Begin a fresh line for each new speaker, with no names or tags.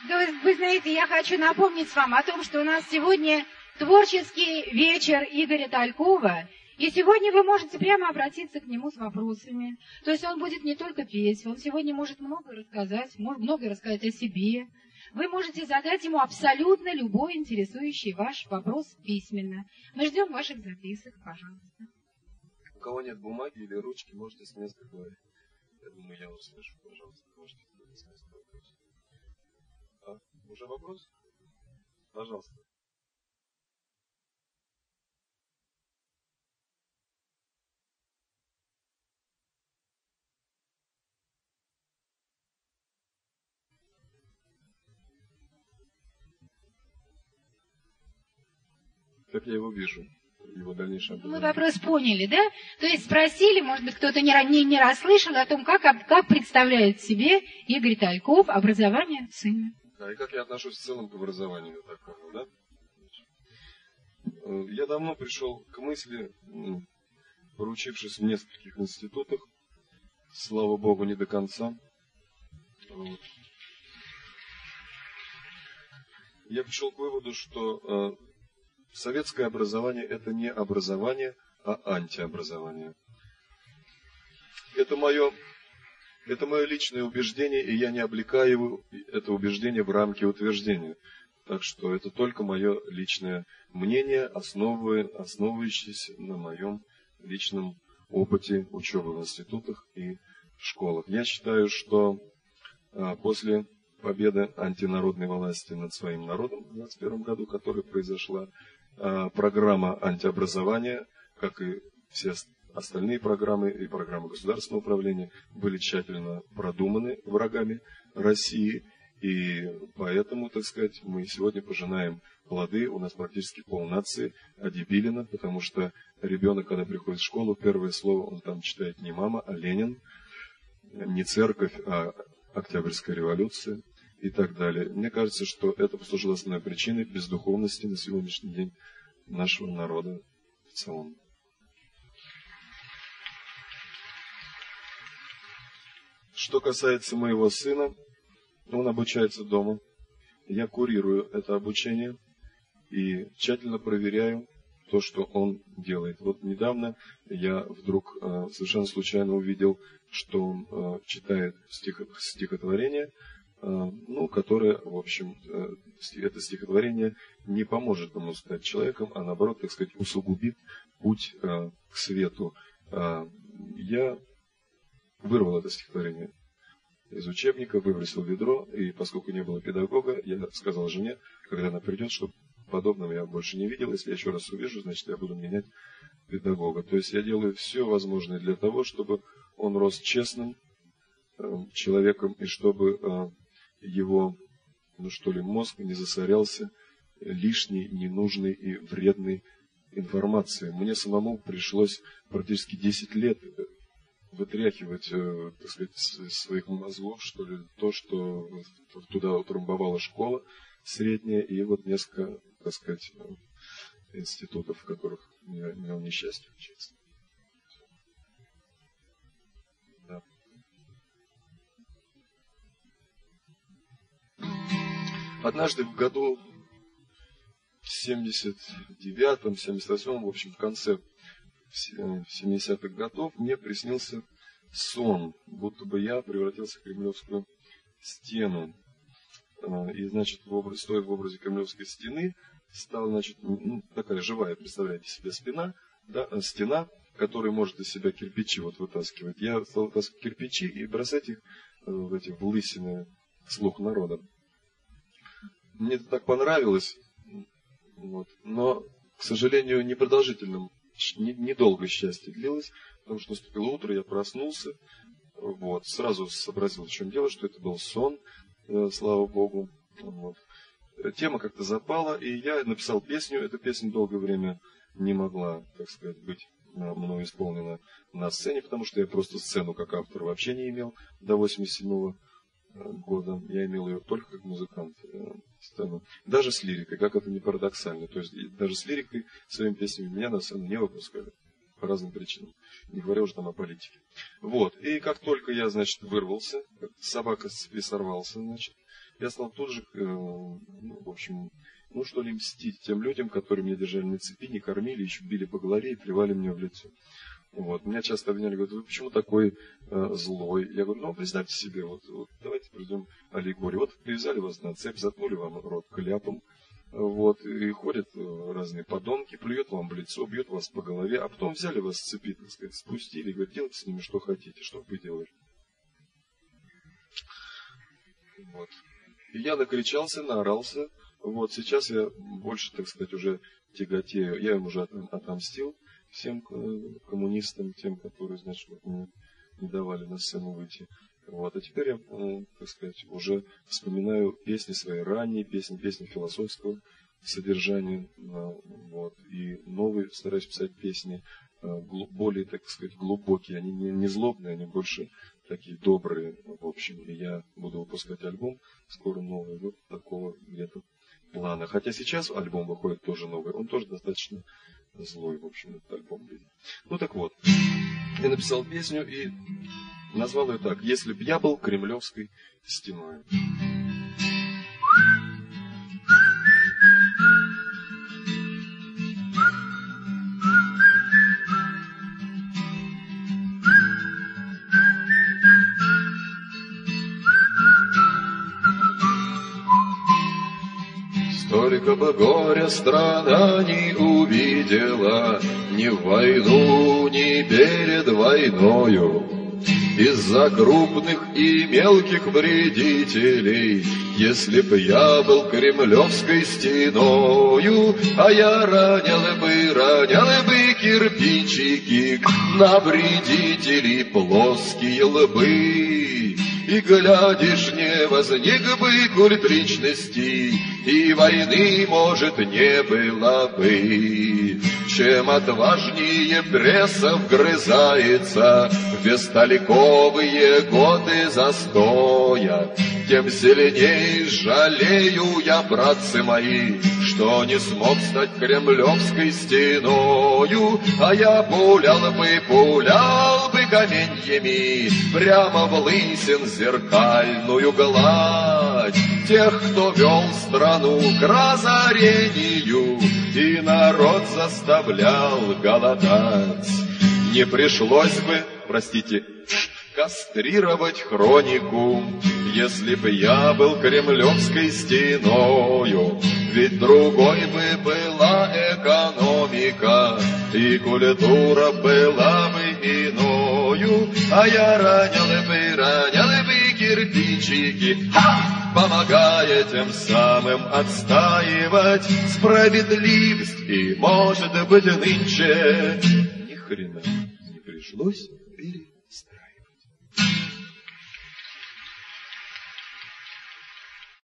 Да, вы знаете, я хочу напомнить вам о том, что у нас сегодня творческий вечер Игоря Талькова. И сегодня вы можете прямо обратиться к нему с вопросами. То есть он будет не только петь, он сегодня может многое рассказать о себе. Вы можете задать ему абсолютно любой интересующий ваш вопрос письменно. Мы ждем ваших записок, пожалуйста.
У кого нет бумаги или ручки, можете с места говорить. Я думаю, я услышу, пожалуйста. Можете с места вопрос. Уже вопрос? Пожалуйста. Как я его вижу, его дальнейшее образование.
Мы вопрос поняли, да? То есть спросили, может быть, кто-то не расслышал о том, как представляет себе Игорь Тальков образование сына.
Да, и как я отношусь в целом к образованию, так понял, да? Я давно пришел к мысли, поручившись в нескольких институтах, слава Богу, не до конца. Вот. Я пришел к выводу, что советское образование – это не образование, а антиобразование. Это мое личное убеждение, и я не облекаю это убеждение в рамки утверждения. Так что это только мое личное мнение, основывающееся на моем личном опыте учебы в институтах и школах. Я считаю, что после победы антинародной власти над своим народом в 1921 году, которая произошла, программа антиобразования, как и все остальные программы и программы государственного управления, были тщательно продуманы врагами России. И поэтому, так сказать, мы сегодня пожинаем плоды. У нас практически полнации одебилено, потому что ребенок, когда приходит в школу, первое слово он там читает не мама, а Ленин, не церковь, а Октябрьская революция и так далее. Мне кажется, что это послужило основной причиной бездуховности на сегодняшний день нашего народа в целом. Что касается моего сына, он обучается дома. Я курирую это обучение и тщательно проверяю то, что он делает. Вот недавно я вдруг совершенно случайно увидел, что он читает стихотворение, которое, в общем, это стихотворение не поможет ему стать человеком, а наоборот, так сказать, усугубит путь к свету. Я вырвал это стихотворение из учебника, выбросил в ведро, и поскольку не было педагога, я сказал жене, когда она придет, чтобы подобного я больше не видел, если я еще раз увижу, значит, я буду менять педагога. То есть я делаю все возможное для того, чтобы он рос честным человеком, и чтобы его, мозг не засорялся лишней, ненужной и вредной информацией. Мне самому пришлось практически 10 лет вытряхивать, так сказать, из своих мозгов, то, что туда утрамбовала школа средняя, и вот несколько, так сказать, институтов, в которых я имел несчастье учиться. Да. Однажды в году в 79-м, 78-м, в общем, в конце 70-х годов мне приснился сон, будто бы я превратился в Кремлевскую стену. И, значит, стоя в образе Кремлевской стены, стала, значит, такая живая, представляете себе, стена, которая может из себя кирпичи вытаскивать. Я стал вытаскивать кирпичи и бросать их в лысины слух народа. Мне это так понравилось, но, к сожалению, непродолжительным. Недолго счастье длилось, потому что наступило утро, я проснулся, сразу сообразил, в чем дело, что это был сон, слава Богу. Тема как-то запала, и я написал песню. Эта песня долгое время не могла, так сказать, быть мною исполнена на сцене, потому что я просто сцену как автор вообще не имел до 87-го года. Я имел ее только как музыкант. Сцену. Даже с лирикой, как это не парадоксально. То есть даже с лирикой, своими песнями меня на сцену не выпускали. По разным причинам. Не говоря уже там о политике. И как только я, значит, вырвался, как собака с цепи сорвался, значит, я стал тут же, в общем, что ли, мстить тем людям, которые меня держали на цепи, не кормили, еще били по голове и плевали мне в лицо. Вот. Меня часто обвиняли, говорят, вы почему такой злой? Я говорю, представьте себе, давайте проведем аллегорию. Вот привязали вас на цепь, заткнули вам рот кляпом, и ходят разные подонки, плюют вам в лицо, бьют вас по голове, а потом взяли вас с цепи, так сказать, спустили, и говорят, делайте с ними что хотите, что бы вы делали. Вот. И я накричался, наорался. Сейчас я больше, так сказать, уже тяготею. Я им уже отомстил всем коммунистам, тем, которые, значит, не давали на сцену выйти. А теперь я, так сказать, уже вспоминаю песни свои ранние, песни философского содержания. И новые стараюсь писать песни более, так сказать, глубокие. Они не злобные, они больше такие добрые, в общем. И я буду выпускать альбом скоро новый, такого где-то плана. Хотя сейчас альбом выходит тоже новый. Он тоже достаточно злой, в общем, этот альбом. Так вот, я написал песню и назвал ее так: «Если б я был Кремлевской стеной». Столько бы горя страна не увидела ни в войну, ни перед войною. Из-за крупных и мелких вредителей, если б я был Кремлевской стеною, а я ронял бы кирпичики на вредителей плоские лбы. И, глядишь, не возник бы культ личности, и войны, может, не было бы. Чем отважнее пресса вгрызается в бестолковые годы застоя, тем сильнее жалею я, братцы мои, что не смог стать Кремлевской стеною, а я пулял бы каменьями прямо в лысин зеркальную гладь тех, кто вел страну к разорению и народ заставлял голодать. Не пришлось бы, кастрировать хронику, если бы я был Кремлевской стеною, ведь другой бы была экономика, и культура была бы иною, а я ронял бы кирпичики, помогая тем самым отстаивать справедливость, и, может быть, нынче ни хрена не пришлось перестраивать.